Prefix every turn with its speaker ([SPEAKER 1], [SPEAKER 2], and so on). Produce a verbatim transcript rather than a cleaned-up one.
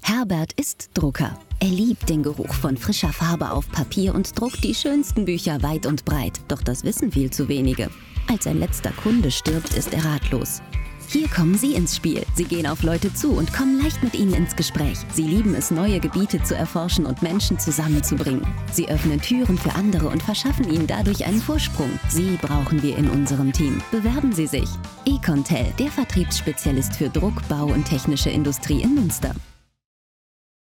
[SPEAKER 1] Herbert ist Drucker. Er liebt den Geruch von frischer Farbe auf Papier und druckt die schönsten Bücher weit und breit. Doch das wissen viel zu wenige. Als ein letzter Kunde stirbt, ist er ratlos. Hier kommen Sie ins Spiel. Sie gehen auf Leute zu und kommen leicht mit ihnen ins Gespräch. Sie lieben es, neue Gebiete zu erforschen und Menschen zusammenzubringen. Sie öffnen Türen für andere und verschaffen ihnen dadurch einen Vorsprung. Sie brauchen wir in unserem Team. Bewerben Sie sich. eContel, der Vertriebsspezialist für Druck, Bau und technische Industrie in Münster.